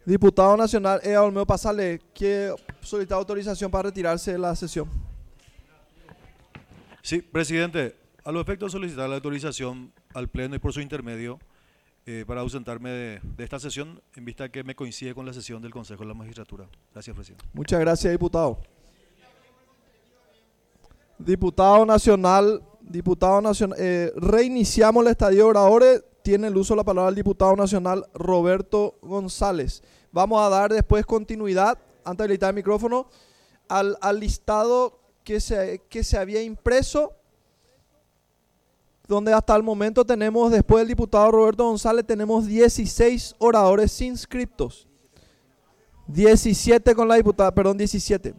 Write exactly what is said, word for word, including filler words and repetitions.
Diputado nacional Eda Olmedo Pasale, que solicita autorización para retirarse de la sesión. Sí, presidente, a los efectos de solicitar la autorización al Pleno y por su intermedio eh, para ausentarme de, de esta sesión en vista que me coincide con la sesión del Consejo de la Magistratura. Gracias, presidente. Muchas gracias, diputado. Diputado nacional, diputado nacional, eh, reiniciamos la estadía de oradores. Tiene el uso de la palabra el diputado nacional Roberto González. Vamos a dar después continuidad, antes de habilitar el micrófono, al, al listado que se, que se había impreso, donde hasta el momento tenemos, después del diputado Roberto González, tenemos dieciséis oradores inscriptos. diecisiete con la diputada, perdón, diecisiete.